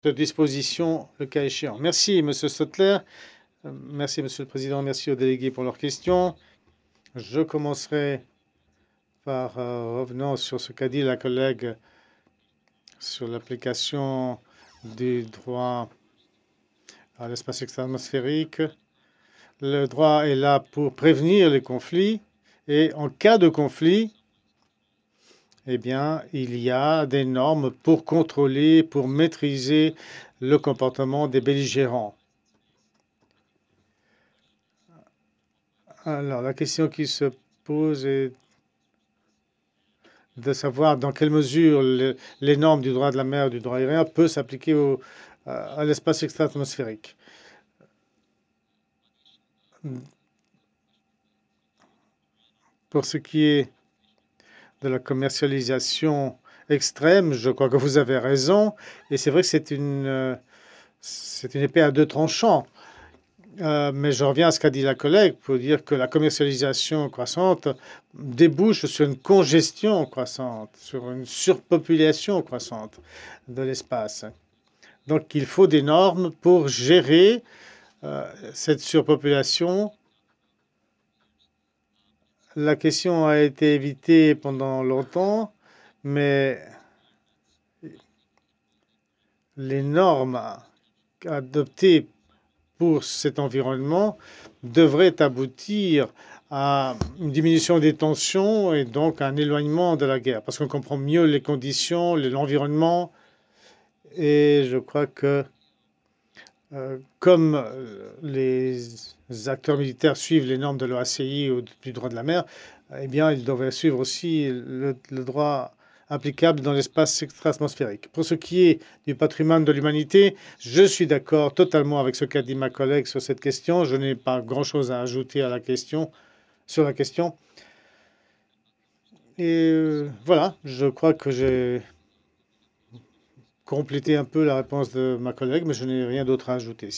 de disposition le cas échéant. Merci, Monsieur Stotler. Merci, Monsieur le Président. Merci aux délégués pour leurs questions. Je commencerai par revenant sur ce qu'a dit la collègue sur l'application du droit à l'espace extra-atmosphérique. Le droit est là pour prévenir les conflits et en cas de conflit, eh bien, il y a des normes pour contrôler, pour maîtriser le comportement des belligérants. Alors, la question qui se pose est de savoir dans quelle mesure les normes du droit de la mer, du droit aérien, peuvent s'appliquer à l'espace extra-atmosphérique. Pour ce qui est de la commercialisation extrême, je crois que vous avez raison. Et c'est vrai que c'est une épée à deux tranchants. Mais je reviens à ce qu'a dit la collègue pour dire que la commercialisation croissante débouche sur une congestion croissante, sur une surpopulation croissante de l'espace. Donc il faut des normes pour gérer cette surpopulation. La question a été évitée pendant longtemps, mais les normes adoptées pour cet environnement devrait aboutir à une diminution des tensions et donc à un éloignement de la guerre, parce qu'on comprend mieux les conditions, l'environnement, et je crois que comme les acteurs militaires suivent les normes de l'OACI ou du droit de la mer, eh bien, ils devraient suivre aussi le droit applicable dans l'espace extra-atmosphérique. Pour ce qui est du patrimoine de l'humanité, je suis d'accord totalement avec ce qu'a dit ma collègue sur cette question. Je n'ai pas grand-chose à ajouter à la question, sur la question. Et voilà, je crois que j'ai complété un peu la réponse de ma collègue, mais je n'ai rien d'autre à ajouter.